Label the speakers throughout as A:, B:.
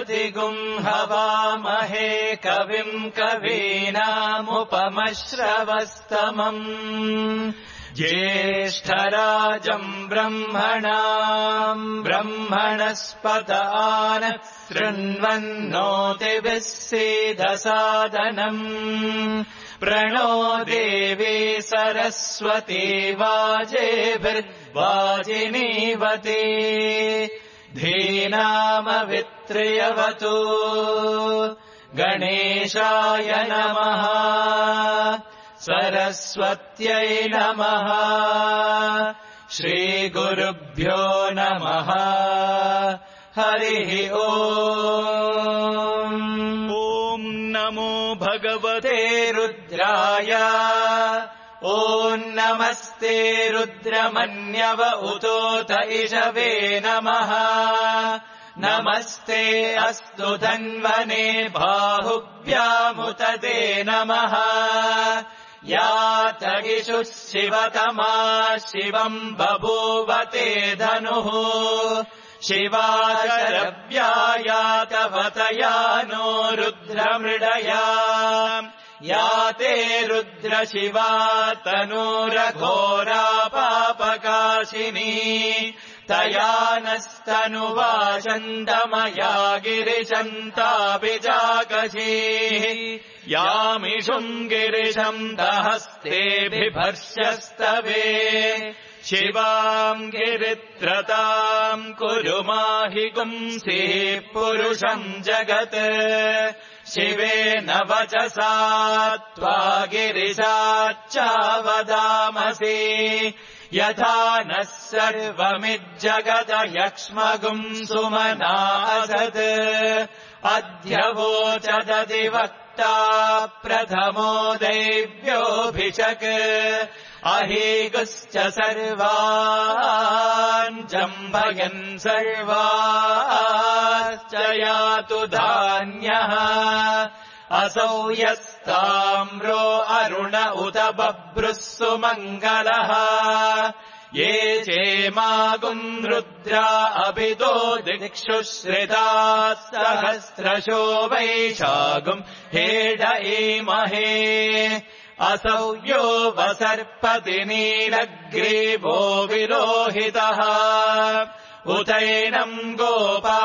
A: हवामहे कविम् कवीनामुपमश्रवस्तमम् ज्येष्ठराजम् ब्रह्मणस्पत आनः शृण्वन्नोतिभिः सीदसादनम् प्रणो देवी सरस्वती वाजेभिर्वाजिनीवती धीनामवित्र्यवतु गणेशाय नमः सरस्वत्यै नमः श्रीगुरुभ्यो नमः हरिः ओम् ॐ नमो भगवते रुद्राय ॐ नमस्ते रुद्रमन्यव उतोत इषवे नमः नमस्ते अस्तु धन्वने बाहुभ्यामुतते नमः यातगिषुः शिवतमा शिवम् बभूवते धनुः शिवाशरव्यायातवतया नो रुद्रमृडया याते रुद्रशिवा तनूरघोरापापकाशिनी तया नस्तनुवा चन्दमया गिरिशन्ताभिजाकशीः यामिषुम् गिरिशम् दहस्ते बिभर्ष्यस्तवे शिवाम् गिरित्रताम् कुरु माहि पुंसीः पुरुषम् जगत् शिवेन वचसा त्वा गिरिशाच्चावदामसि यथा नः सर्वमिज्जगत यक्ष्मगुम् सुमना असत् अद्य वोचदधिवक्ता प्रथमो दैव्योऽभिषक् अहीगुश्च सर्वान् जम्भयन् सर्वाश्च यातु धान्यः असौ यस्ताम्रो अरुण उत बभ्रुः सुमङ्गलः ये चेमागुम् रुद्रा अभितो दिक्षु श्रिताः सहस्रशो वैशागुम् हेडयेमहे असौ यो वसर्पति नीलग्रीवो विरोहितः उतैनम् गोपा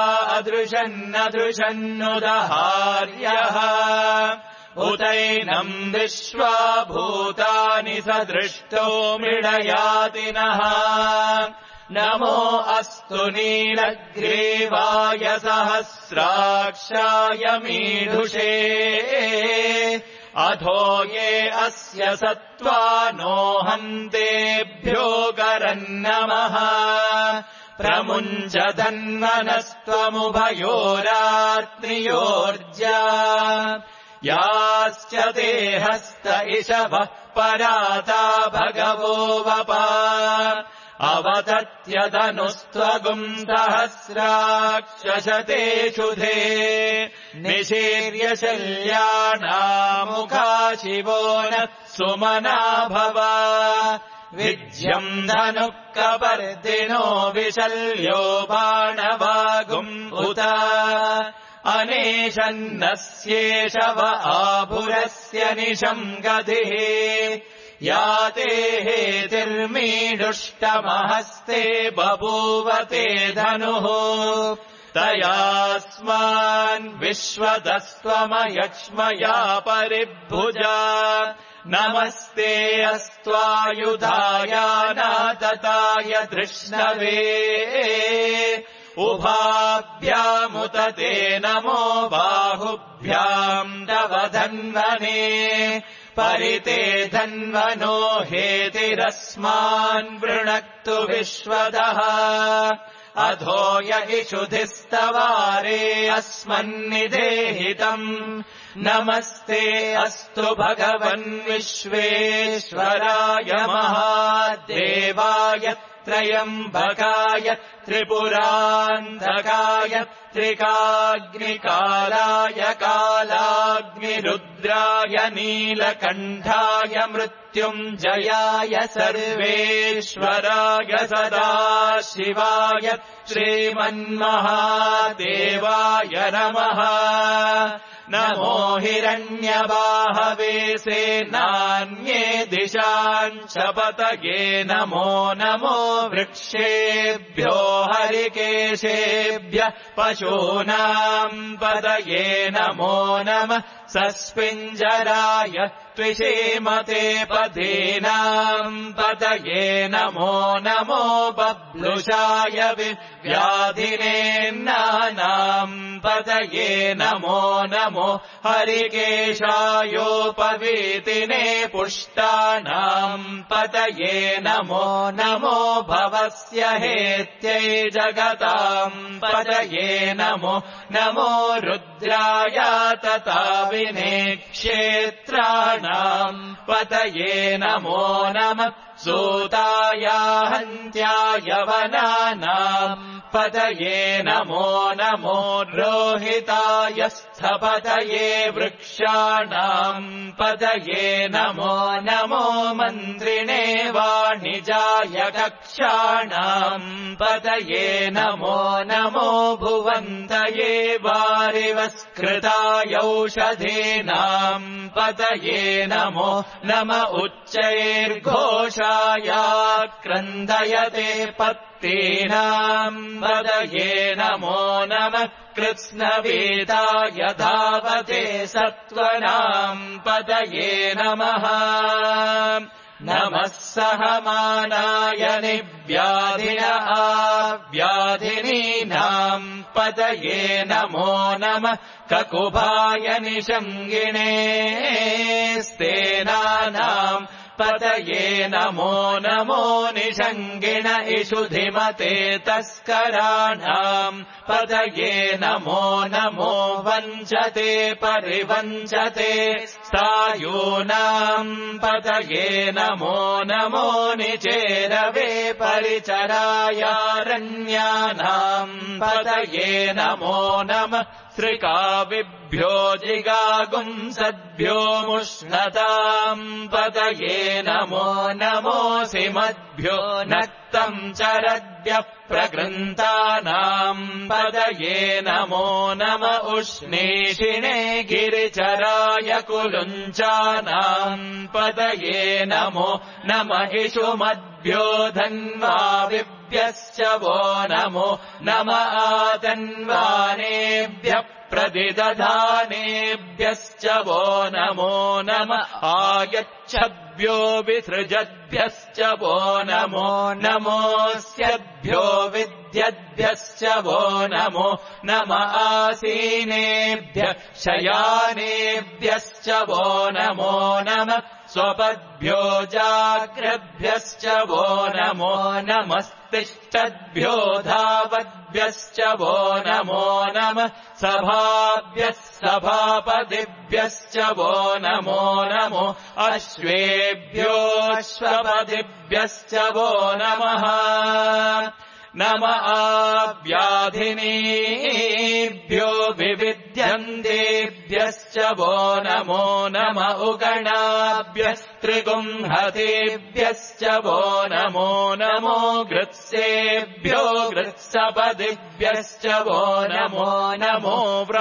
A: अदृशन्नदृशन्नुदहार्यः उतैनम् विश्वा भूतानि सदृष्टो मृडयातिनः नमो अस्तु नीलग्रीवाय सहस्राक्षाय मीढुषे अधो ये अस्य सत्त्वानो हन्तेभ्यो गरन्नमः प्रमुञ्चधन्वनस्त्वमुभयोरात्रियोर्जा याश्च ते हस्त इषवः पराता भगवो वपा अवतत्यदनुस्त्वगुम् सहस्राक्षशते शुधे निशीर्य शल्यानामुखा शिवो नः सुमना भव विज्यम् धनुः कपर्दिनो विशल्यो बाणवागुम् उत अनेशन्नस्येषव आभुरस्य निशम् गतिः याते हेतिर्मीडुष्टमहस्ते बभूवते धनुः तयास्मान् विश्वदस्त्वमयक्ष्मया परिभुजा नमस्ते अस्त्वायुधायानातताय धृष्णवे उभाभ्यामुतते नमो बाहुभ्याम् तव धन्वने परिते धन्वनो हेतिरस्मान् वृणक्तु विश्वदः अधो यहिषुधिस्तवारे अस्मन्निदेहितम् नमस्ते अस्तु भगवन् विश्वेश्वराय महादेवाय त्र्यम्बकाय त्रिपुरान्तकाय त्रिकाग्निकालाय कालाग्निरुद्राय नीलकण्ठाय मृत्युञ्जयाय सर्वेश्वराय सदाशिवाय श्रीमन्महादेवाय नमः। नमो हिरण्यबाहवे सेनान्ये दिशाञ्च पतये नमो नमो वृक्षेभ्यो हरिकेशेभ्यः पशूनाम् पतये नमो नमः। सस्पिञ्जराय त्विषीमते पदीनाम् पतये नमो नमो बभ्लुषाय व्याधिनेन्नानाम् पतये नमो नमो हरिकेशायोपवीतिने पुष्टानाम् पतये नमो नमो भवस्य हेत्यै जगताम् पतये नमो नमो रुद्राय तथा विने क्षेत्राणाम् पतये नमो नमः। सूताय हन्त्याय वनानाम् पतये नमो नमो रोहिताय स्थपतये वृक्षाणाम् पतये नमो नमो मन्त्रिणे वाणिजाय कक्षाणाम् पतये नमो नमो भुवन्तये वारिवस्कृताय औषधीनाम् पतये नमो नम उच्चैर्घोषाय क्रन्दयते पत्तीनाम् पतये नमो नमः। कृत्स्नवेदाय धावते सत्त्वनाम् पतये नमः। नमः सहमानाय व्याधिनीनाम् पतये नमो नमः। ककुभाय निषङ्गिणे स्तेनानाम् पतये नमो नमो निषङ्गिण इषुधिमते तस्कराणाम् पतये नमो नमो वञ्चते परिवञ्चते सायूनाम् पतये नमो नमो निचेरवे परिचरायारण्यानाम् पतये नमो नमः। श्रिकाविभ्यो जिगागुंसद्भ्यो मुष्णताम् पतये नमो नमो सिमद्भ्यो नक्तम् चरद्भ्यः प्रगृन्तानाम् पतये नमो नम उष्णीषिणे गिरिचराय कुलुञ्चानाम् पतये नमो नम इषुमद्भ्यो धन्वाविभ्यश्च वो नमो नम आतन्वानेभ्यः प्रतिदधानेभ्यश्च वो नमो नम आयच्छद्भ्यो विसृजद्भ्यश्च वो नमो नमोऽस्यद्भ्यो विद्यद्भ्यश्च वो नमो नम आसीनेभ्यः शयानेभ्यश्च वो नमो नम स्वपद्भ्यो जाग्रद्भ्यश्च वो नमो नमस्तिष्ठद्भ्यो धावद्भ्यश्च वो नमो नमः। सभाभ्यः सभापतिभ्यश्च वो नमो नमो अश्वेभ्यो अश्वपतिभ्यश्च वो नमः। नम व्याधिनीभ्यो विविध्यन्तेभ्यश्च वो नमो नम उगणाभ्यस्त्रिगुंहतेभ्यश्च वो नमो नमो गृत्सेभ्यो गृत्सपदिभ्यश्च वो नमो नमो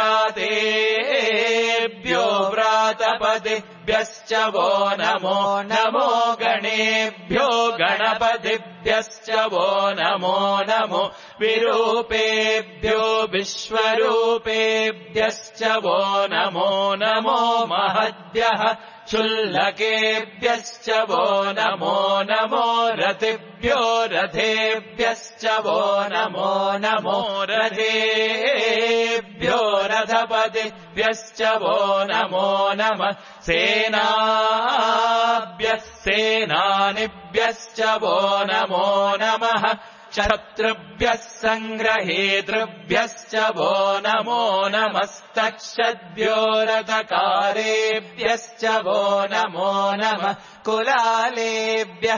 A: व्रातेभ्यो व्रातपदिभ्यश्च वो नमो नमो गणेभ्यो गणपतिभ्यश्च वो नमो नमो विरूपेभ्यो विश्वरूपेभ्यश्च वो नमो नमो महद्भ्यः क्षुल्लकेभ्यश्च वो नमो नमो रथिभ्यो रथेभ्यश्च वो नमो नमो रथेभ्यो रथपतिभ्यश्च वो नमो नमः। सेनाभ्यः सेनानिभ्यश्च वो नमो नमः। शत्रुभ्यः सङ्ग्रहेतृभ्यश्च वो नमो नमस्तक्षद्भ्यो रथकारेभ्यश्च वो नमो नमः। कुलालेभ्यः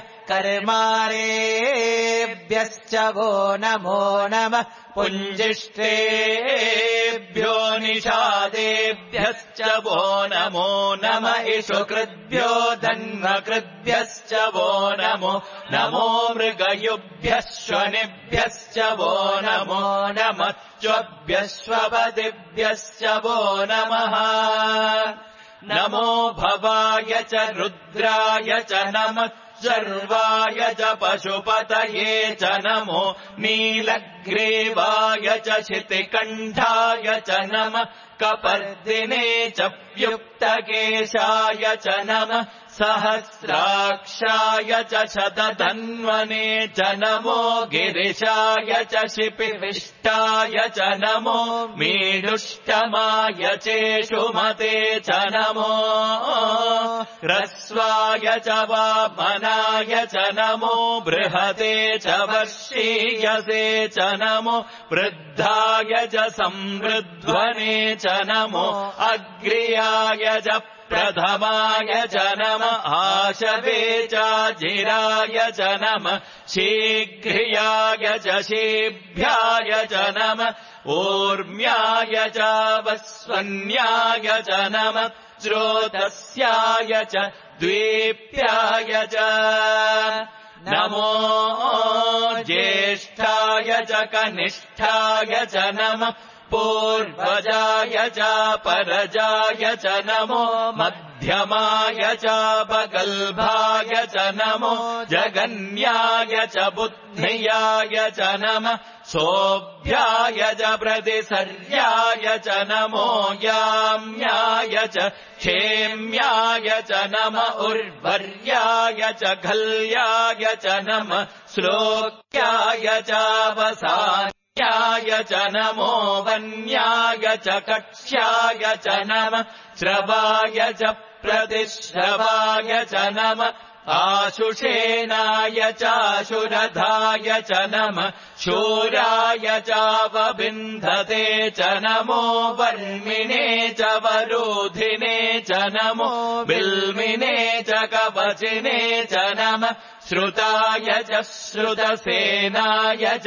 A: कर्मारेभ्यश्च वो नमो नमः पुञ्जिष्टेभ्यो निषादेभ्यश्च वो नमो नमः इषुकृद्भ्यो धन्वकृद्भ्यश्च वो नमो मृगयुभ्यः श्वनिभ्यश्च वो नमो नमः च्वभ्यश्वपदिभ्यश्च वो नमः नमो भवाय च रुद्राय च नमः सर्वाय च पशुपतये च नमो नीलग्रीवाय च शितिकण्ठाय च नमः कपर्दिने च व्युक्तकेशाय च नमः सहस्राक्षाय च शतधन्वने च नमो गिरिशाय च शिपिविष्टाय च नमो मीडुष्टमाय चेषुमते च नमो ह्रस्वाय च वामनाय च नमो बृहते च वर्षीयसे च नमो वृद्धाय च संवृध्वने च नमो अग्र्याय च प्रथमाय च नमः आशवे चाजिराय च नमः शीघ्रियाय च शीभ्याय च नमः ऊर्म्याय च वस्वन्याय च नमः स्रोतस्याय च द्वीप्याय च नमो ज्येष्ठाय च कनिष्ठाय च नमः पूर्वजाय च परजाय च नमो मध्यमाय च बगल्भाय च नमो जगन्याय च बुद्धियाय च नमः सोऽभ्याय च प्रतिसर्याय च नमो याम्याय च क्षेम्याय च नमः उर्वर्याय च खल्याय च नमः श्लोक्याय च वसान्याय च नमो वन्याय च कक्ष्याय च नमः श्रवाय च प्रतिश्रवाय च नमः आशुषेनाय चाशुरधाय च नमः शूराय चावबिन्धते च नमो वर्मिणे च वरोधिने च नमो बिल्मिने च कवचिने च नमः श्रुताय च श्रुतसेनाय च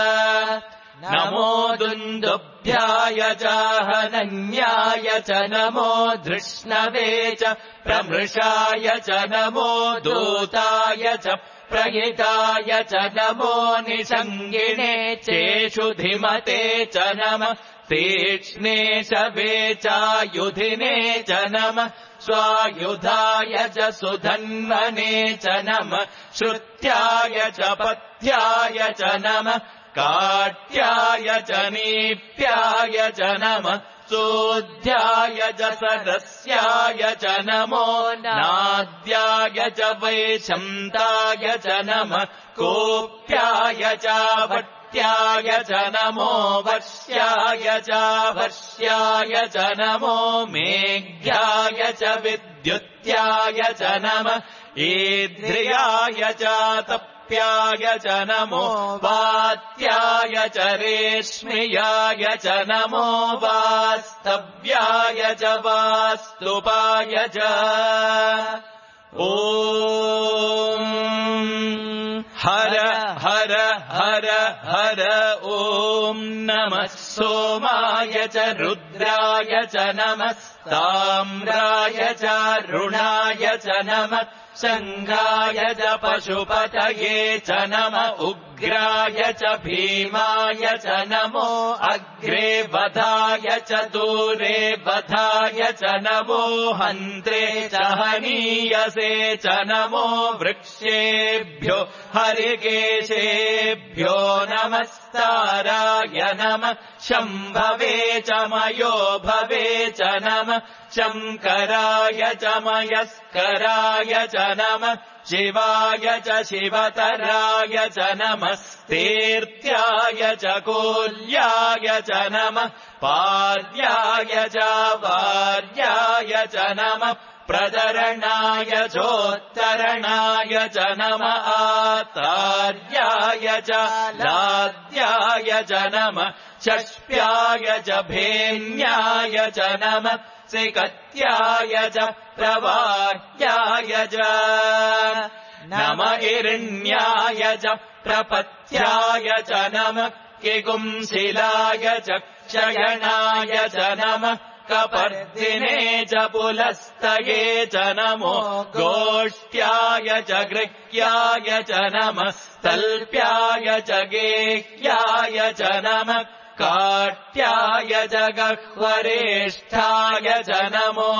A: नमो दुन्दुभ्याय च हनन्याय च नमो धृष्णवे च प्रमृषाय च नमो दूताय च प्रहिताय च नमो निषङ्गिणे चेषुधिमते च नमः तीक्ष्णे शवे चायुधिने च नमः स्वायुधाय च सुधन्वने च नमः श्रुत्याय च पथ्याय च नमः काट्याय च नीप्याय च नमः सोऽध्याय च सरस्याय च नमो नाद्याय च वैशन्ताय च नमः कोप्याय च भट्ट्याय च नमो वर्ष्याय च वर्ष्याय च नमो मेघ्याय च विद्युत्याय च नमः ईद्रियाय च प्याय च नमो वात्याय च रेश्मियाय च नमो वास्तव्याय च वास्तुपाय च ॐ हर हर हर हर ॐ नमः सोमाय च रुद्राय च नमः ताम्राय च रुणाय च नमः शङ्गाय च पशुपतये च नमः उग्राय च भीमाय च नमो अग्रे वधाय च दूरे वधाय च नमो हन्त्रे च हनीयसे च नमो वृक्षेभ्यो हरिकेशेभ्यो नमस्ताराय नमः शम्भवे च मयो भवे च नमः शङ्कराय च मयस्कराय च नमः शिवाय च शिवतराय च नमः तीर्थ्याय च कोल्याय च नमः पार्याय च वार्याय च नमः प्रदरणाय चोत्तरणाय च नमः आतार्याय च लाद्याय च नमः षष्प्याय च भेन्याय च नमः सिकत्याय च प्रवाह्याय च नम हिरण्याय च प्रपत्याय च नमः किगुंसिलाय च क्षयणाय च नमः कपर्दिने च पुलस्तये च नमो गोष्ठ्याय च गृह्याय च नमः तल्प्याय च गेह्याय च नमः काट्याय च गह्वरेष्ठाय च नमो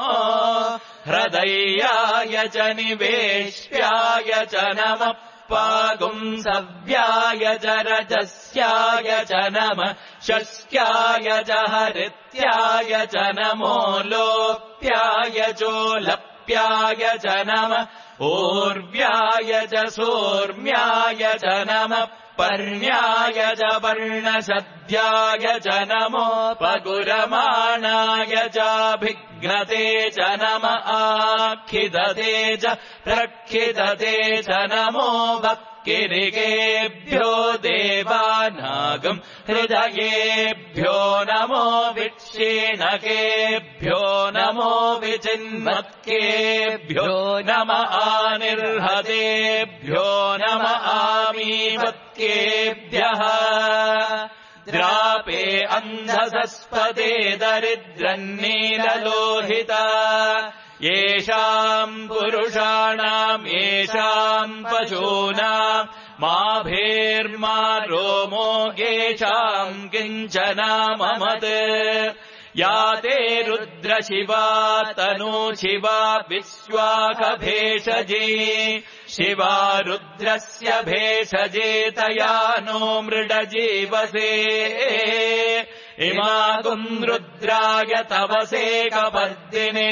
A: हृदयाय च निवेश्याय च नमः पागुंसव्याय च रजस्याय च नमः शस्याय च हरित्याय च नमो लोप्याय चोलप्याय च नमः ऊर्व्याय च सोर्म्याय च नमः पर्ण्याय च पर्णशद्याय च नमो पगुरमाणाय चाभिघ्नते च नमः आखिदते च प्रक्षिदते च नमो भक्तिरिकेभ्यो देवानागम् हृदयेभ्यो नमो विक्षीणकेभ्यो नमो विचिन्मत्केभ्यो नम आनिर्हतेभ्यो नम आमीवत्केभ्यः द्रापे अन्धसस्पदे दरिद्रन्नीललोहिता येषाम् पुरुषाणाम् येषाम् पशूनाम् माभेर्मा रोमो येषाम् किञ्चना ममत् या ते रुद्रशिवा तनूशिवा विश्वाकभेषजे शिवा रुद्रस्य भेषजे तया नो मृडजीवसे इमागुम् रुद्राय तवसे कपर्दिने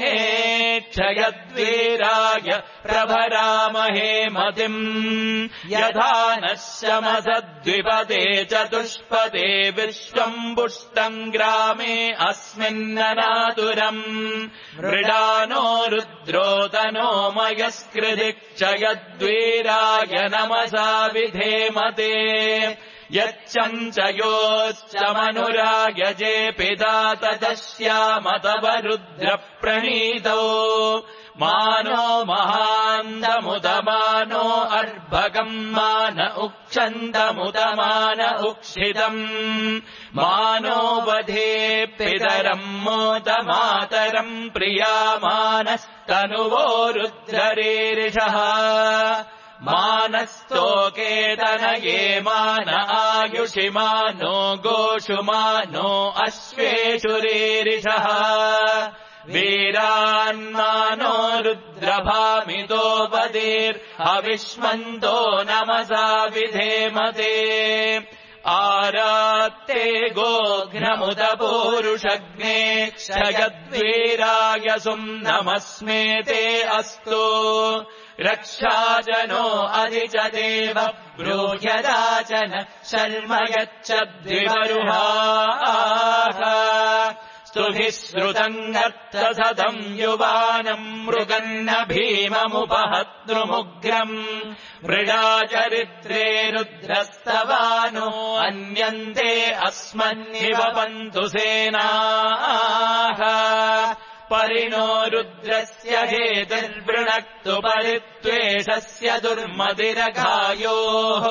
A: क्षयद्वीराय प्रभरामहे मतिम् यथा नः शमसद्विपदे चतुष्पदे विश्वम् पुष्टम् ग्रामे अस्मिन्ननातुरम् मृडानो रुद्रोतनो मयस्कृधि क्षयद्वीराय नमसा विधेमते यच्चञ्चयोश्च मनुरायजे पिता ततश्यामतव रुद्रप्रणीतौ मानो महान्तमुदमानो अर्भकम् मान उक्षन्तमुदमान उक्षितम् मानो वधे पितरम् मोदमातरम् प्रियामानस्तनुवो रुद्ररीरिषः मानस्तोकेतनये मान आयुषि मानो गोषु मानो अश्वेषु रीरिषः वीरान्मानो रुद्रभामितो वदेर्हविष्मन्तो नमसा विधेमते आरात्ते गोघ्नमुद पूरुषग्ने क्षयद्वीराय सुम्नमस्मेते अस्तु रक्षाजनो अधिचदेव ब्रूह्यदाचन शर्म यच्छद्विवरुहाः स्तुभिः श्रुतम् अर्थसदम् युवानम् मृगन्न भीममुपहतृमुग्रम् मृडाचरित्रे रुद्रस्तवानो अन्यन्ते अस्मन्निवपन्तु सेनाः परिणो रुद्रस्य हेतिर्वृणक्तु परित्वेषस्य दुर्मतिरघायोः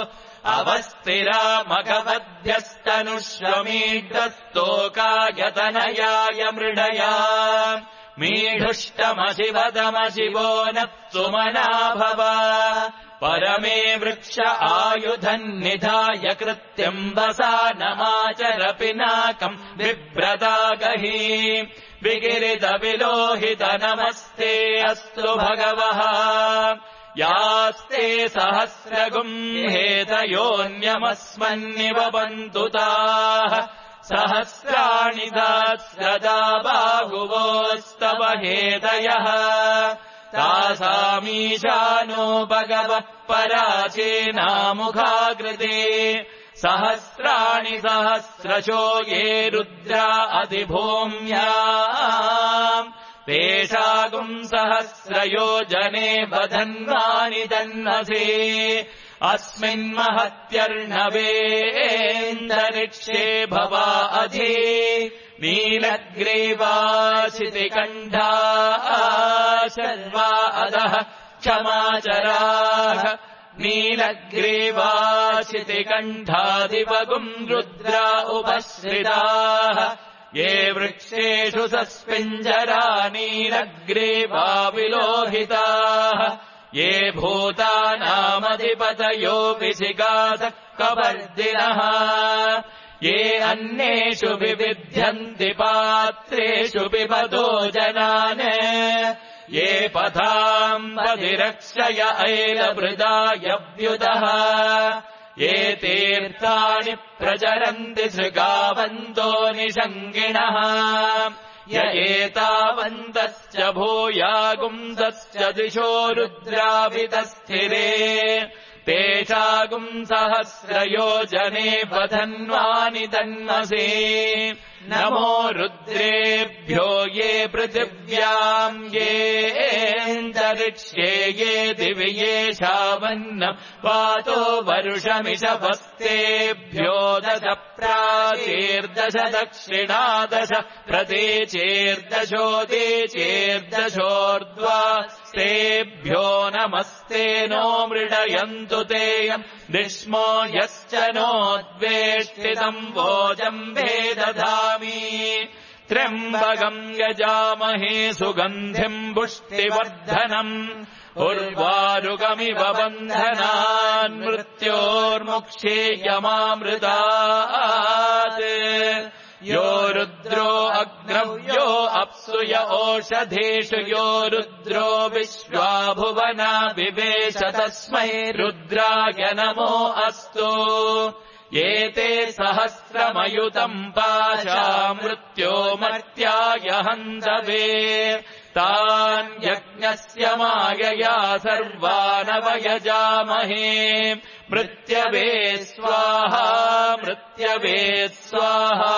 A: अवस्थिरामघवध्यस्तनुष्वमीढस्तोकायतनयाय मृडया मीढुष्टमशिवदमशिवो न सुमना भव परमे वृक्ष आयुधन्निधाय कृत्यम् वसानमाचर पिनाकम् बिभ्रतागहि विगिरितविलोहित नमस्ते अस्तु भगवः यास्ते सहस्रगुम् हेतयोऽन्यमस्मन्निवपन्तु ताः सहस्राणि सहस्रदा बाहुवोस्तव हेतयः तासामीशानो भगवः पराचेनामुखाकृते सहस्राणि सहस्रशो ये रुद्रा अधिभूम्याम् तेषागुम् सहस्रयोजने बधन्वानि तन्मसे अस्मिन्महत्यर्णवेऽन्तरिक्षे भवा अधि नीलग्रीवाशितिकण्ठा शर्वा अधः क्षमाचराः नीलग्रीवाशितिकण्ठादिवगुम् रुद्रा उपश्रिताः ये वृक्षेषु सस्पिञ्जरा नीलग्रीवा विलोहिताः ये भूतानामधिपतयो विशिगासः कपर्दिनः ये अन्येषु विविध्यन्ति पात्रेषु पिबतो जनान् ये पथाम्बधिरक्षय ऐलभृदायव्युतः ये तीर्थानि प्रचरन्ति सृगावन्तो निषङ्गिणः य एतावन्तश्च भूयागुंसश्च दिशो रुद्रावितस्थिरे तेषागुंसहस्रयोजने पथन्वानि तन्मसि नमो रुद्रेभ्यो ये पृथिव्याम् येऽन्तरिक्षे ये दिवि येषामन्नम् वातो वरुषमिषवस्तेभ्यो दश प्राचीर्दश दक्षिणादश प्रतीचीर्दशोदीचीर्दशोर्ध्वा तेभ्यो नमस्ते नो मृडयन्तु तेयम् दिष्मो यश्च नोद्वेष्टितम् वोजम् वेदधामि त्र्यम्बकम् यजामहे सुगन्धिम् पुष्टिवर्धनम् उर्वारुकमिव बन्धनान् मृत्योर्मुक्षीयमामृतात् यो रुद्रो अग्नव्यो अप्सु य ओषधेषु यो रुद्रो विश्वा भुवना विवेश तस्मै रुद्राय नमो अस्तु एते सहस्रमयुतम् पाशा मृत्यो मर्त्याय हन्तवे तान् यज्ञस्य मायया सर्वानवयजामहे मृत्यवे स्वाहा मृत्यवे स्वाहा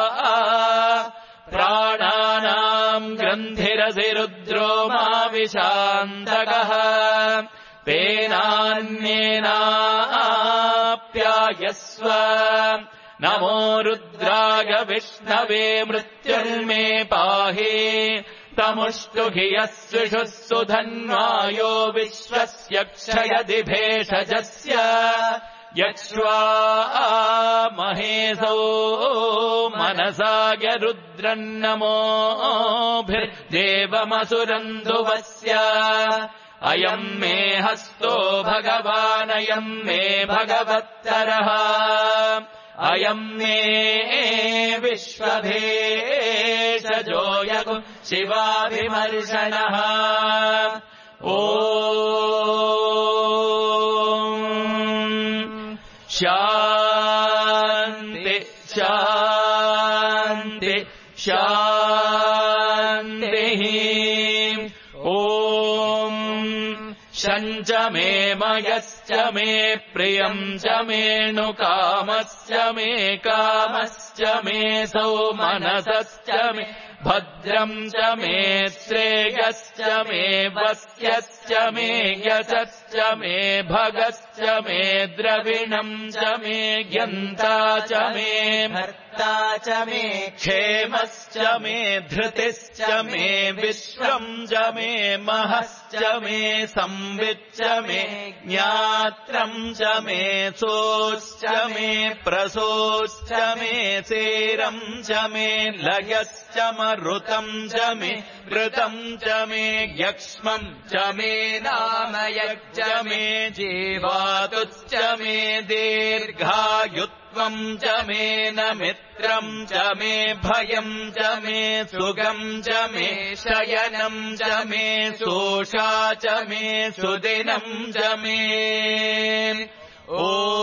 A: प्राणानाम् ग्रन्थिरसि रुद्रो माविशान्तकः तेनान्येनाप्यायस्व नमो रुद्राय विष्णवे मृत्युर्मे पाहि तमुष्टुहि यस्विषुः सुधन्वायो विश्वस्य क्षयति भेषजस्य यक्ष्वा महेशो मनसाय रुद्रन्नमोभिर्देवमसुरन्धुवस्य अयम् मे हस्तो भगवानयम् मे भगवत्तरः अयम् मे विश्वभेषजो यगु शिवाभिमर्शनः ॐ शान्ति शान्ति शान्तिः ॐ शञ्च मे मयश्च मे प्रियम् च मेणुकामश्च मे कामश्च मे सौमनसश्च मे भद्रम् च मे श्रेयश्च मे वस्यश्च मे यशश्च मे भगश्च मे द्रविणम् च मे ज्ञन्ता च मे भर्ता च मे क्षेमश्च मे धृतिश्च मे विश्वम् च मे महश्च मे संविच्च मे ज्ञात्रम् च मे सोश्च मे प्रसोश्च मे सेरम् च मे लयश्च मरुतम् च मे वृतम् च मे यक्ष्मम् च मे नामयच्च मे जीवातुश्च मे दीर्घायुत्वम् च मे न मित्रम् च मे भयम् च मे सुगम् च मे शयनम् च मे सोषा च मे सुदिनम् च मे ॐ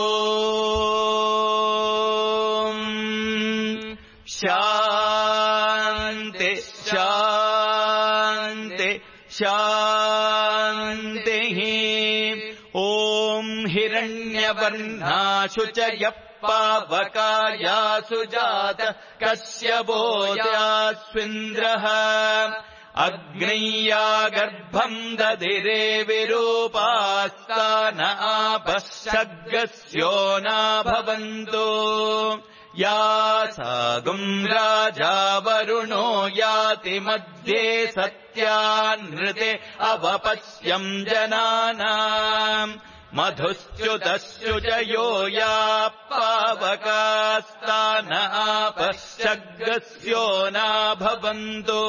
A: शान्ति शान्ति शान्तिः ॐ हिरण्यवर्णाशु च यः पावकायासु जात कश्यपो जास्विन्द्रः अग्निया गर्भम् ददिरे विरूपास्तान आपश्यग्गस्यो न भवन्तु या सागुम् राजा वरुणो याति मध्ये सत्यानृते अवपश्यम् जनानाम् मधुश्च्युतश्चुजयो या पावकास्तान आपश्यग्गस्यो न भवन्तु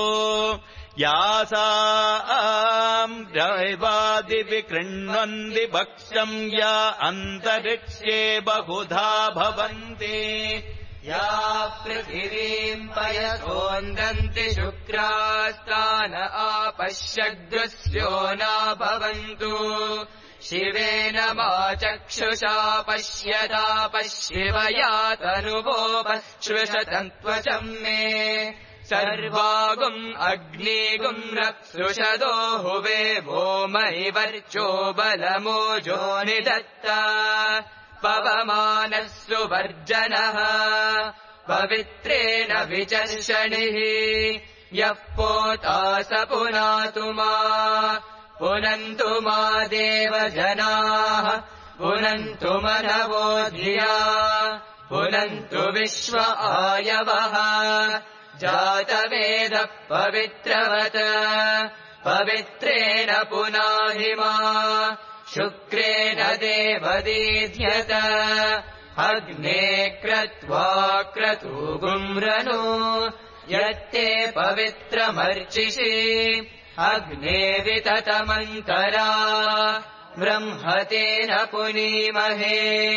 A: यासाम् दैवादिविकृण्वन्ति भक्ष्यम् या अन्तरिक्षे बहुधा भवन्ति
B: या पृथिवीम् पयसोन्दन्ति शुक्रास्तान आपश्यग्रस्यो न भवन्तु शिवेन मा चक्षुषा पश्यता पश्यवया तनुवोपश्वशतन्त्वचम् मे सर्वागुम् अग्निगुम् रक्षुषदो हुवे वो मयिवर्चो बलमोजो निदत्ता पवमानः सुवर्जनः पवित्रेण विचर्षणिः यः पोता स पुनातु मा पुनन्तु मा देवजनाः पुनन्तु मनवो धिया पुनन्तु विश्व आयवः जातवेदः पवित्रवत् पवित्रेण पुनाहि मा शुक्रेण देवदीध्यत अग्ने क्रत्वा क्रतुगुम्रनु यत्ते पवित्रमर्चिषि अग्ने विततमन्तरा ब्रह्मतेन पुनीमहे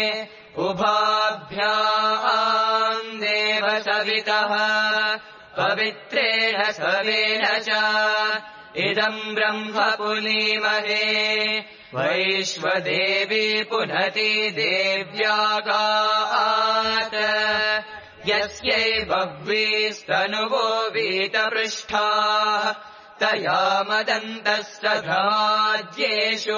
B: उभाभ्याम् देव सवितः पवित्रेण सवेन च इदम् ब्रह्म पुनीमहे वैश्वदेवी पुनति देव्यागात् यस्यै बह्वीस्तनुवो वीतपृष्ठाः तया मदन्तः सधाज्येषु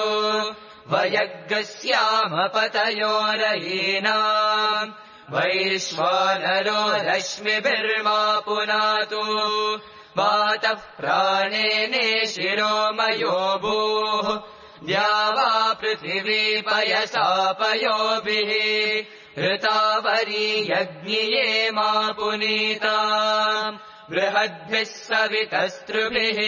B: वयग्गस्यामपतयोरयीनाम् वैश्वानरो रश्मिभिर्मा पुनातु वातः प्राणेने शिरोमयो भूः द्यावा पृथिवी पयसापयोभिः ऋतावरी यज्ञिये मा पुनीताम् बृहद्भिः सवितस्तृभिः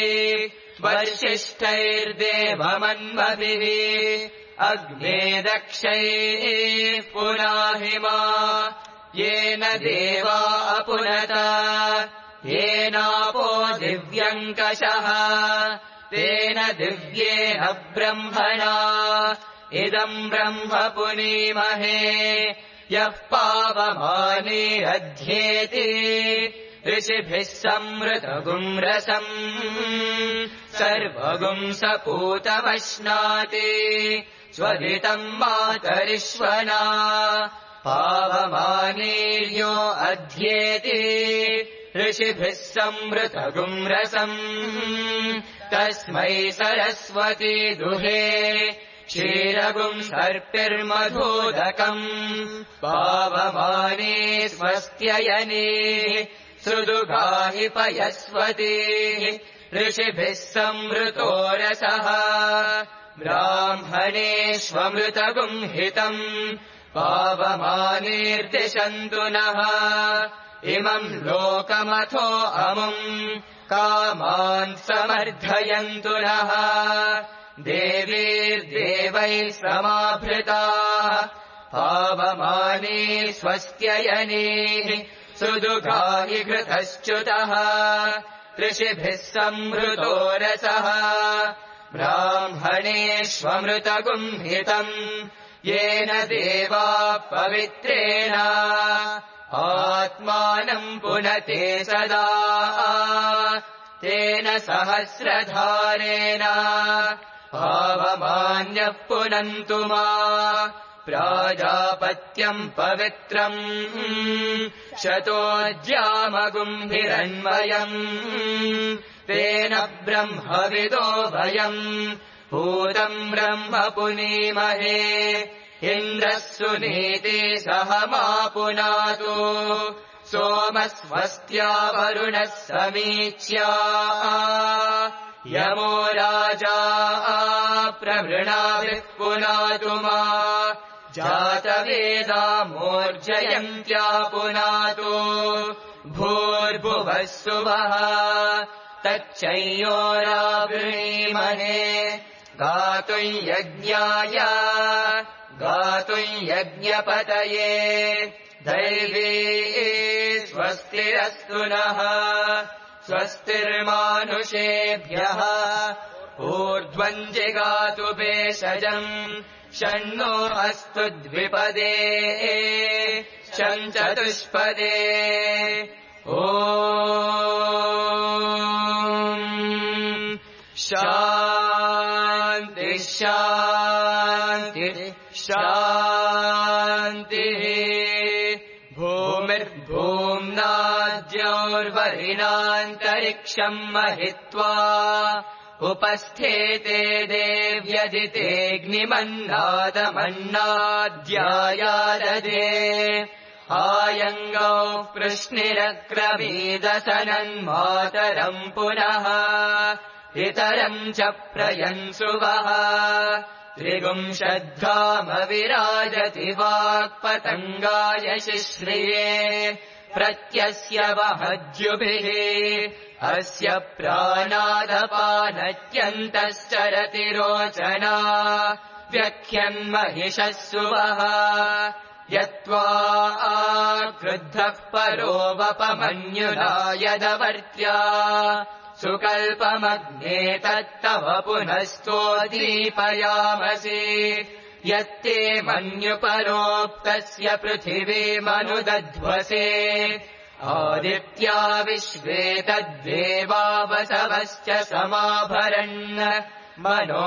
B: वर्षिष्ठैर्देवमन्मभिः अग्ने दक्षैः पुनाहि मा येन देवा अपुनत येनापो दिव्यङ्कषः तेन दिव्येन ब्रह्मणा इदम् ब्रह्म पुनीमहे यः पावमानेऽध्येति ऋषिभिः संवृतगुम् रसम् सर्वगुम् सपूतमश्नाति स्वदितम् मातरिष्वना पावमानेर्यो अध्येति ऋषिभिः संवृतगुम् रसम् तस्मै सरस्वती दुहे क्षीरगुम् सर्पिर्मधोदकम् पावमाने स्वस्त्ययने सुदुगाहि पयस्वती ऋषिभिः संवृतो रसः ब्राह्मणेष्वमृतगुम् हितम् पावमानेर्दिशन्तु नः इमम् लोकमथो अमुम् कामान् समर्थयन्तु नः देवीर्देवैः समाभृताः पावमाने स्वस्त्ययनेः सुदुगाहि घृतश्च्युतः ऋषिभिः संवृतो रसः ब्राह्मणेष्वमृतगुम् हितम् येन देवा पवित्रेण आत्मानम् पुनते सदा तेन सहस्रधारेण पावमान्यः पुनन्तु मा प्राजापत्यम् पवित्रम् शतोज्यामगुम् हिरण्मयम् तेन ब्रह्मविदो वयम् भूतम् ब्रह्म पुनीमहे इन्द्रः सुनीति सह मा पुनातु सोमस्वस्त्या वरुणः समीच्या यमो राजा प्रवृणाभिः पुनातु मा जातवेदा मोर्जयन्त्या पुनातु भूर्भुवः सुवः तच्चैयोरावृणीमहे गातुम् यज्ञाय गातुम् यज्ञपतये दैवी स्वस्तिरस्तु नः स्वस्तिर्मानुषेभ्यः ऊर्ध्वम् जिगातु भेषजम् षण्णो अस्तु द्विपदे चतुष्पदे शान्ति शान्ति शान्तिः भूमिर्भूम्नाद्योर्वरिणान्तरिक्षम् महित्वा उपस्थेते देव्यदितेऽग्निमन्नादमन्नाद्यायादधे आयङ्गौ कृष्णिरक्रमीदसनन्मातरम् पुनः इतरम् च प्रयन्सुवः त्रिगुंशद्धामविराजति वाक्पतङ्गाय शिश्रिये प्रत्यस्य वहद्युभिः अस्य प्राणादपानत्यन्तश्चरति रोचना व्यख्यन्महिषः सुवः यत्त्वा क्रुद्धः परो वपमन्युना यदवर्त्या सुकल्पमग्ने तत्तव पुनस्तोदीपयामसि यत्ते मन्युपरोक्तस्य पृथिवीमनुदध्वसे आदित्या विश्वे तद्देवावसवश्च समाभरन् मनो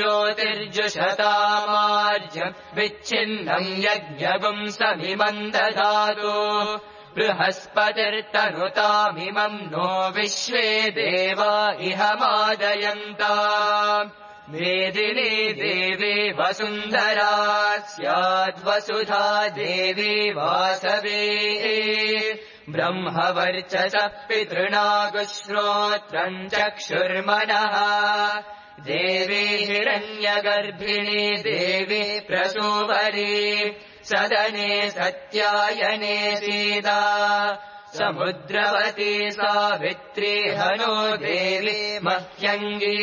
B: ज्योतिर्जुषतामार्जम् विच्छिन्नम् यज्ञगुम् समिमम् ददातु बृहस्पतिर्तनुतामिमम् नो विश्वे देवा इह मादयन्ता मेदिनी देवी वसुन्धरा स्याद्वसुधा देवी वासवे ब्रह्मवर्चसः पितृणागुश्रोत्रम् चक्षुर्मनः देवी हिरण्यगर्भिणी देवी प्रसूवरी सदने सत्यायने सीता समुद्रवती सावित्री हनो देवी मह्यङ्गी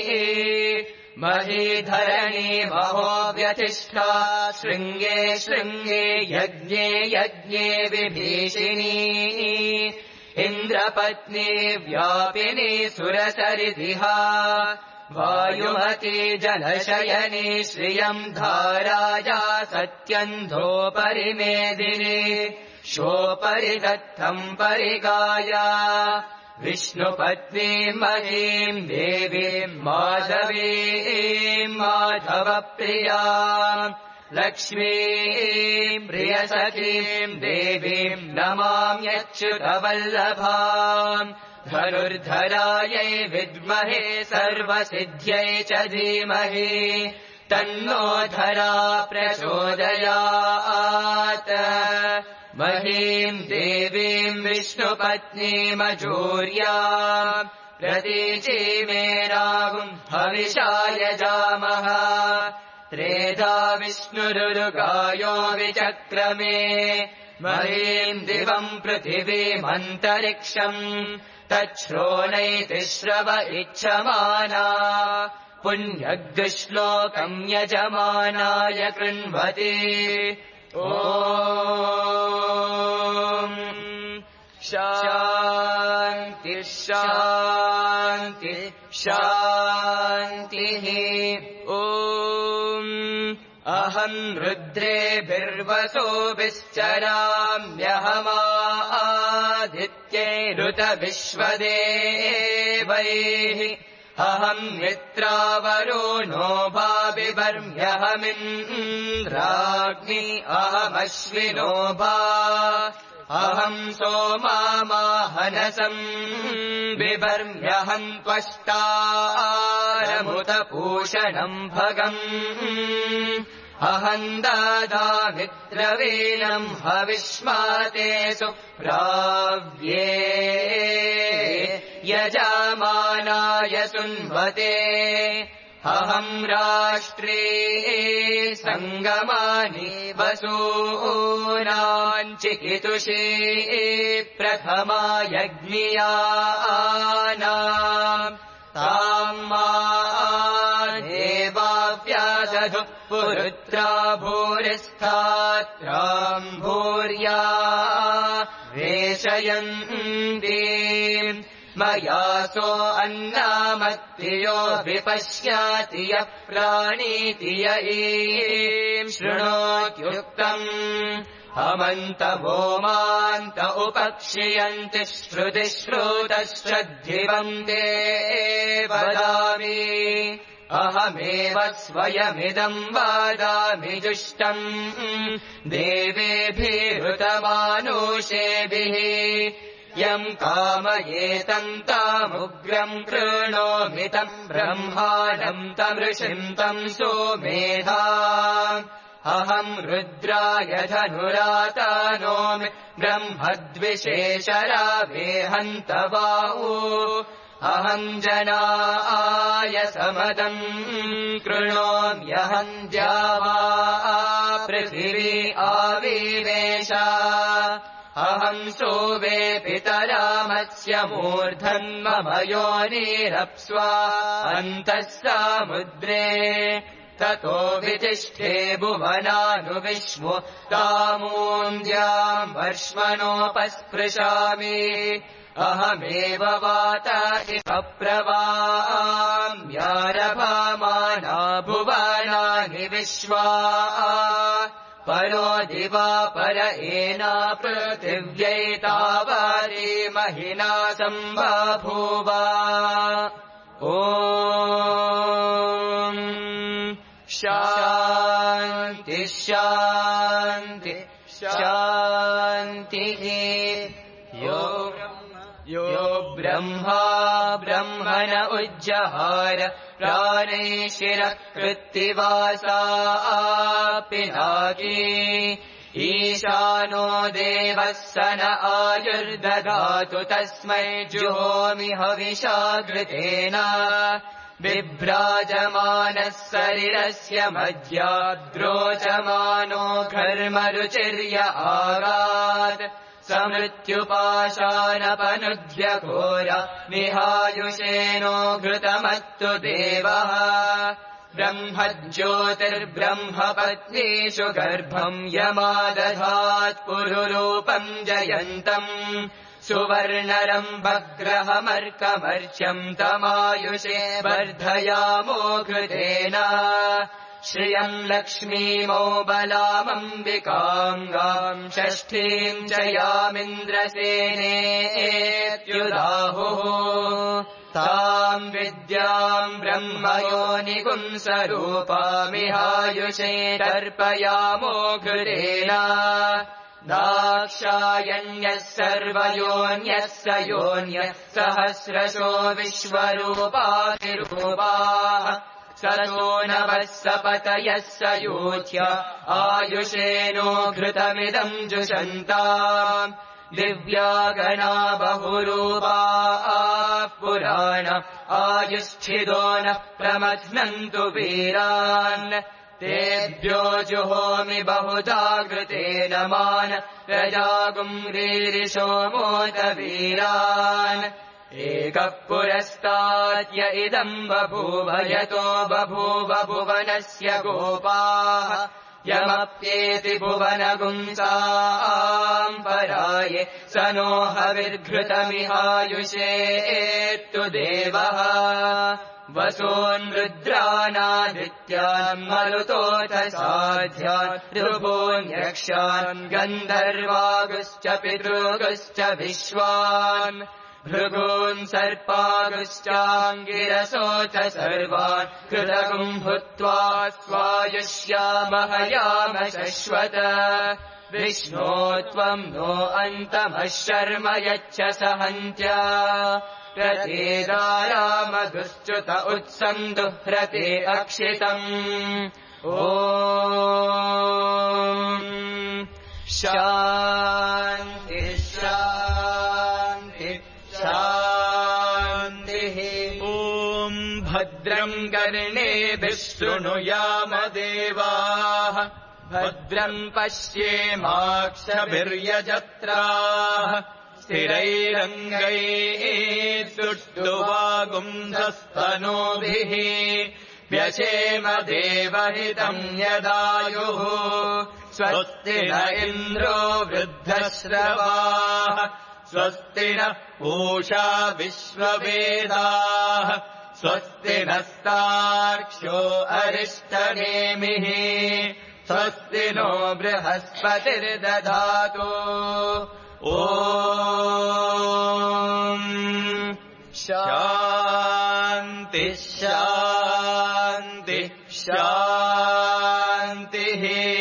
B: महीधरणी महोव्यतिष्ठा शृङ्गे शृङ्गे यज्ञे यज्ञे विभीषिणी इन्द्रपत्नी व्यापिनी सुरसरिदिहा वायुमती जलशयनी श्रियम् धाराया सत्यन्धोपरि मेदिनी शोपरि दत्तम् परिगाया विष्णुपत्नी महीम् देवीम् माधवीम् माधवप्रिया लक्ष्मीम् प्रियसखीम् देवीम् नमाम्यच्युतवल्लभाम् धनुर्धरायै विद्महे सर्वसिद्ध्यै च धीमहि तन्नो धरा प्रचोदयात् महीम् देवीम् विष्णुपत्नीमजूर्या प्रतीचीमेनागुम् हविषाय जामः त्रेधा विष्णुरुगायो विचक्रमे महीम् दिवम् पृथिवीमन्तरिक्षम् तच्छ्रोणैतिश्रव इच्छमाना पुण्यग्श्लोकम् यजमानाय कृण्वति ॐ शान्ति शान्ति शान्तिः ॐ अहम् रुद्रेभिर्वसोभिश्चराम्यहमादित्यैरुतविश्वदेवैः अहम् मित्रावरुणो भाविवर्म्यहमिन्द्राग्नि अहमश्विनो भा अहम् सोमामाहनसम् बिभर्म्यहम् त्वष्टारमुतपूषणम् भगम् अहम् दादामित्रवीणम् हविष्माते सुप्राव्ये यजमानाय सुन्वते अहम् राष्ट्रे सङ्गमानि वसूनाम् चिकितुषे प्रथमा यज्ञियानाम् ताम् मा देवाव्यादधु पुरुत्रा भूरिस्थात्राम् भूर्या वेशयन्ति मयासो अन्नामत्तियो विपश्याति यः प्राणीति य एम् शृणोत्युक्तम् अमन्तवो मान्त उपक्षियन्ति श्रुतिश्रुतश्रद्धिवन्ते वदामि अहमेव स्वयमिदम् वादामि जुष्टम् देवेभिरुतमानुषेभिः यम् कामयेतम् तामुग्रम् कृणोमि तम् ब्रह्माणम् तमृषिम् तम् सोमेधा अहम् रुद्राय धनुरातानोमि ब्रह्मद्विशेषरावेहन्तवाऊ अहम् जनाय समदम् कृणोम्यहम् द्यावा पृथिवी आविवेश अहम् सोवे पितरामस्य मूर्धन्मम योनिरप्स्वा अन्तः समुद्रे ततो वितिष्ठे भुवनानुविश्वो तामून्द्याम् वर्ष्मणोपस्पृशामि अहमेव वाता इव प्रवाम्यारभामाना भुवनानि विश्वा परो दिवा पर एना पृथिव्यैतावारी महिना सम्बभूव ॐ शान्ति शान्ति शान्तिः यो ब्रह्मा ब्रह्मण उज्जहार प्राणैशिरः कृत्तिवासा पिनाकी ईशानो देवः स न आयुर्दधातु तस्मै जुहोमि हविषाघृतेन बिभ्राजमानः शरीरस्य मध्याद्रोचमानो घर्मरुचिर्य आगात् समृत्युपाशानपनुद्यघोर निहायुषेनो घृतमत्तु देवः ब्रह्मज्योतिर्ब्रह्मपत्नीषु गर्भम् यमादधात् पुरुरूपम् जयन्तम् सुवर्णरम्भग्रहमर्कमर्च्यम् तमायुषे वर्धयामो घृतेन श्रियम् लक्ष्मीमोबलामम्बिकाङ्गाम् षष्ठीम् च यामिन्द्रसेनेत्युदाहुः ताम् विद्याम् ब्रह्मयोनिपुंसरूपामिहायुषे तर्पयामो घृतेन दाक्षायण्यः सर्वयोन्यः स योन्यः सहस्रशो विश्वरूपातिरूपाः सतो नवः सपतयः स योध्य आयुषेनो घृतमिदम् जुषन्ताम् दिव्यागणा बहुरूपा पुराण आयुष्ठिदो नः प्रमथ्नन्तु वीरान् तेभ्यो जुहोमि बहुधा घृतेन मान प्रजागुम्रीरिषो मोदवीरान् एकः पुरस्ताद्य इदम् बभूव यतो बभूव भुवनस्य गोपाः यमप्येति भुवनगुंसाम् पराये स नो हविर्घृतमिहायुषेत्तु देवः वसोन्रुद्रानादित्यान् मरुतोऽथ साध्यान् ऋभून्यक्षान् गन्धर्वागुश्च पितृगुश्च विश्वान् भृगून् सर्पागुश्चाङ्गिरसोऽथ सर्वान् कृतगुम् भूत्वा स्वायुष्यामह याम शश्वत विष्णो त्वम् नो अन्तमः शर्म यच्छ सहन्त्या प्रतीदारामधुश्च्युत उत्सन्दुह्रते अक्षितम् ॐ शान्ति शान्ति शान्ति
A: भद्रम् कर्णेभिः शृणुयाम देवाः
B: भद्रम् पश्येमाक्षभिर्यजत्राः
A: स्थिरैरङ्गैः सुष्ठुवागुंसस्तनूभिः व्यशेम देवहितम् यदायुः स्वस्ति न इन्द्रो वृद्धश्रवाः स्वस्ति नः पूषा विश्ववेदाः स्वस्ति नस्तार्क्ष्यो अरिष्टनेमिः स्वस्ति नो बृहस्पतिर्दधातु ॐ शान्ति शान्ति शान्तिः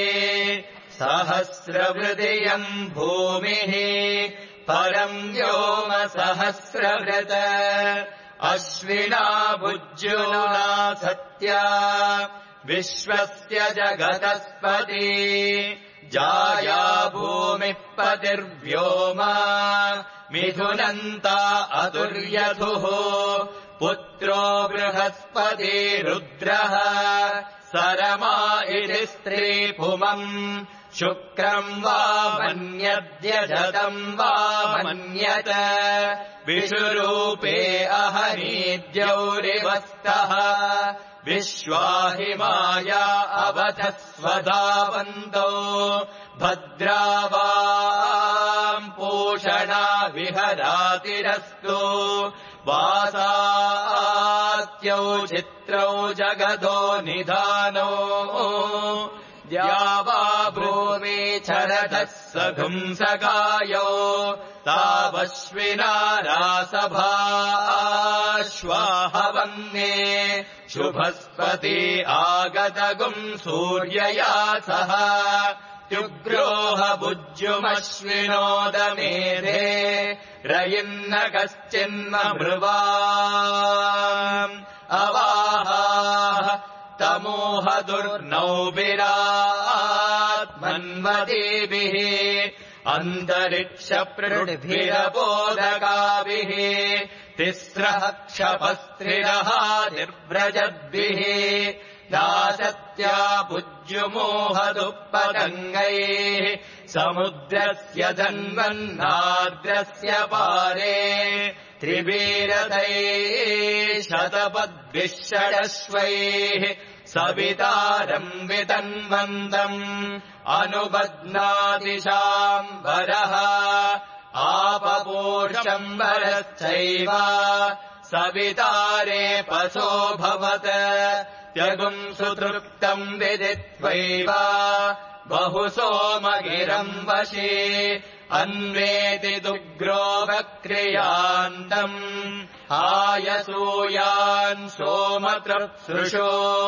A: सहस्रवृदयम् भूमिः परम् व्योम सहस्रवृत अश्विना भुज्युना सत्या विश्वस्य जगतस्पति जाया भूमिः पतिर्व्योमा मिथुनन्ता अतुर्यथुः पुत्रो बृहस्पति रुद्रः सरमा इति स्त्रीभुमम् शुक्रम् वा मन्यद्यजतम् वा मन्यत विषुरूपे अहनीद्यौरिवस्तः विश्वाहिमाया अवधस्वधावन्तौ भद्रावाम् पूषणा विहरातिरस्तु वासात्यौ चित्रौ जगदो निधानो द्यावा भूमि चरतः सघुंसकायो तावश्विना रासभाश्वाहवन्ये शुभस्पति आगतगुम् सूर्यया सह त्युग्रोह भुज्युमश्विनोदमेधे रयिन्न कश्चिन्ममृवाम् अवाहाः तमोहदुर्नौभिरात्मन्वतीभिः अन्तरिक्षपृथिभिरबोधकाभिः तिस्रः क्षपस्त्रिरहादिर्व्रजद्भिः दासत्या भुज्युमोहदुःपतङ्गैः समुद्रस्य जन्मन्नाद्रस्य पारे त्रिवीरदैः शतपद्भिः षडश्वैः सवितारम् वितन्वन्तम् अनुबध्नाति शाम्बरः आपपूर्षम्बरश्चैव सवितारे पशो भवत त्यगुम् सुतृप्तम् विदित्वैव बहु सोमगिरम् वशे अन्वेति दुग्रो वक्रियान्तम् आयसूयान् सोमतृप्सृशो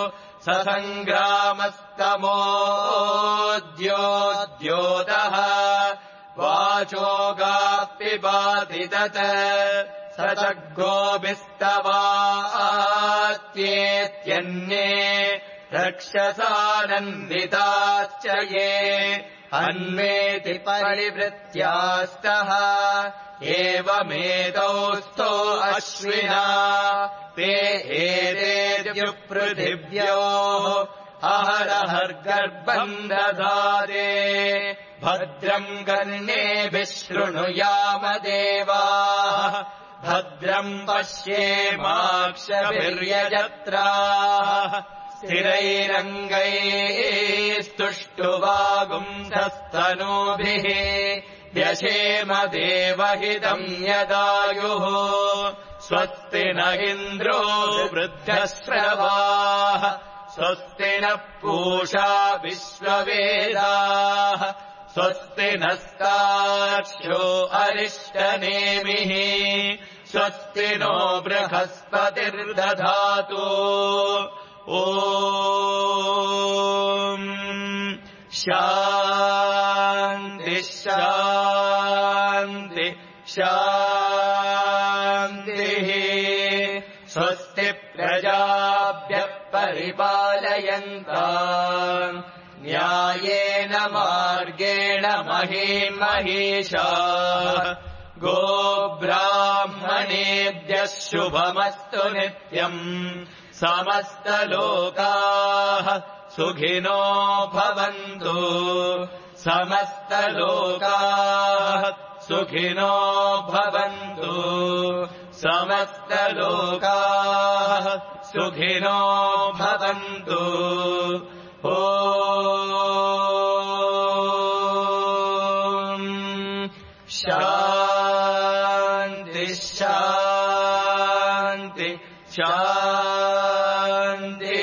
A: ससङ्ग्रामस्तमोद्योतः वाचोगाप्पिपाति तत् स च गोभिस्तवात्येत्यन्ये रक्षसानन्दिताश्च ये अन्वेति परिवृत्यास्तः एवमेतौ स्तो अश्विना ते एतेद्युपृथिव्योः अहरहर्गर्भम् दधाते भद्रम् कर्णेभिः शृणुयाम देवाः भद्रम् पश्येमाक्षभिर्यजत्राः स्थिरैरङ्गैः स्तुष्टुवागुंसस्तनूभिः व्यशेम देवहितम् यदायुः स्वस्ति न इन्द्रो वृद्धश्रवाः स्वस्ति नः पूषा विश्ववेदाः स्वस्ति नस्तार्क्ष्यो अरिष्टनेमिः स्वस्ति नो बृहस्पतिर्दधातु ॐ शान्ति शान्ति शान्तिः स्वस्ति प्रजाभ्यः परिपालयन्ताम् न्यायेन मार्गेण महीम् महिषाः गोब्राह्मणेभ्यः शुभमस्तु नित्यम् समस्तलोकाः सुखिनो भवन्तु समस्तलोकाः सुखिनो भवन्तु समस्तलोकाः सुखिनो भवन्तु ॐ शान्ति शान्ति शान्ति